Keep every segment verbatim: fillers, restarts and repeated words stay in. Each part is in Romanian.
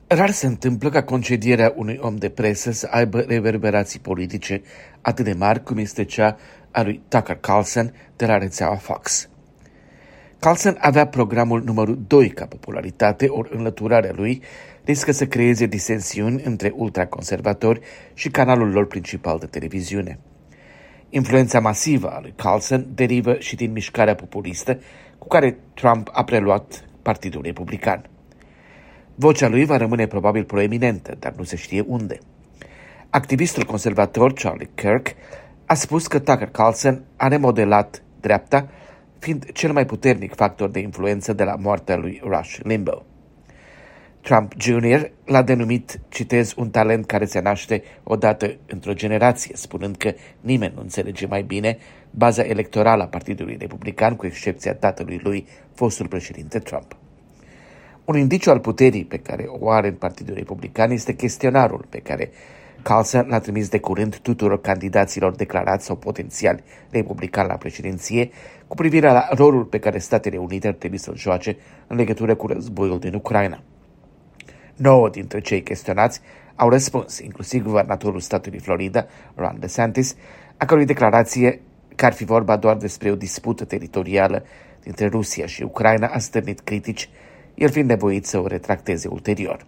Rar se întâmplă ca concedierea unui om de presă să aibă reverberații politice atât de mari cum este cea a lui Tucker Carlson de la rețeaua Fox. Carlson avea programul numărul doi ca popularitate, ori înlăturarea lui riscă să creeze disensiuni între ultraconservatori și canalul lor principal de televiziune. Influența masivă a lui Carlson derivă și din mișcarea populistă cu care Trump a preluat Partidul Republican. Vocea lui va rămâne probabil proeminentă, dar nu se știe unde. Activistul conservator Charlie Kirk a spus că Tucker Carlson a remodelat dreapta, fiind cel mai puternic factor de influență de la moartea lui Rush Limbaugh. Trump junior l-a denumit, citez, un talent care se naște odată într-o generație, spunând că nimeni nu înțelege mai bine baza electorală a Partidului Republican, cu excepția tatălui lui, fostul președinte Trump. Un indiciu al puterii pe care o are în Partidul Republican este chestionarul pe care Carlson l-a trimis de curând tuturor candidaților declarați sau potențiali republicani la președinție cu privire la rolul pe care Statele Unite ar trebui să-l joace în legătură cu războiul din Ucraina. Nouă dintre cei chestionați au răspuns, inclusiv guvernatorul statului Florida, Ron DeSantis, a cărui declarație că ar fi vorba doar despre o dispută teritorială dintre Rusia și Ucraina a stârnit critici, el fiind nevoit să o retracteze ulterior.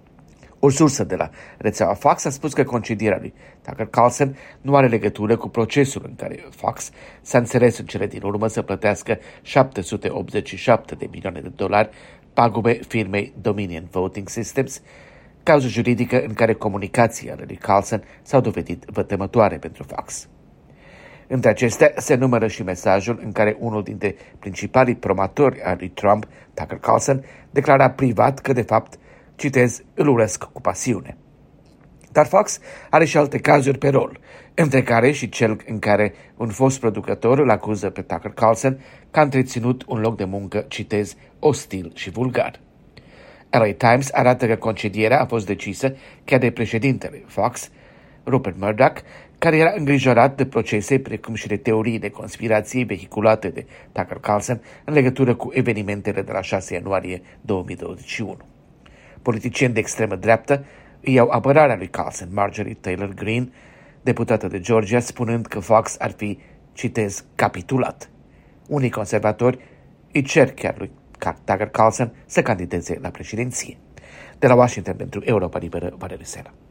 O sursă de la rețeaua Fox a spus că concedierea lui Tucker Carlson nu are legătură cu procesul în care Fox s-a înțeles în cele din urmă să plătească șapte sute optzeci și șapte de milioane de dolari pagube firmei Dominion Voting Systems, cauză juridică în care comunicațiile lui Carlson s-au dovedit vătămătoare pentru Fox. Între acestea se numără și mesajul în care unul dintre principalii promotori ai lui Trump, Tucker Carlson, declara privat că, de fapt, citez, îl urăsc cu pasiune. Dar Fox are și alte cazuri pe rol, între care și cel în care un fost producător îl acuză pe Tucker Carlson că a întreținut un loc de muncă, citez, ostil și vulgar. L A Times arată că concedierea a fost decisă chiar de președintele Fox, Rupert Murdoch, care era îngrijorat de procese precum și de teorii de conspirație vehiculate de Tucker Carlson în legătură cu evenimentele de la șase ianuarie două mii douăzeci și unu. Politicieni de extremă dreaptă îi iau apărarea lui Carlson, Marjorie Taylor Greene, deputată de Georgia, spunând că Fox ar fi, citez, capitulat. Unii conservatori îi cer chiar lui Tucker Carlson să candideze la președinție. De la Washington pentru Europa Liberă, Valeriu Sena.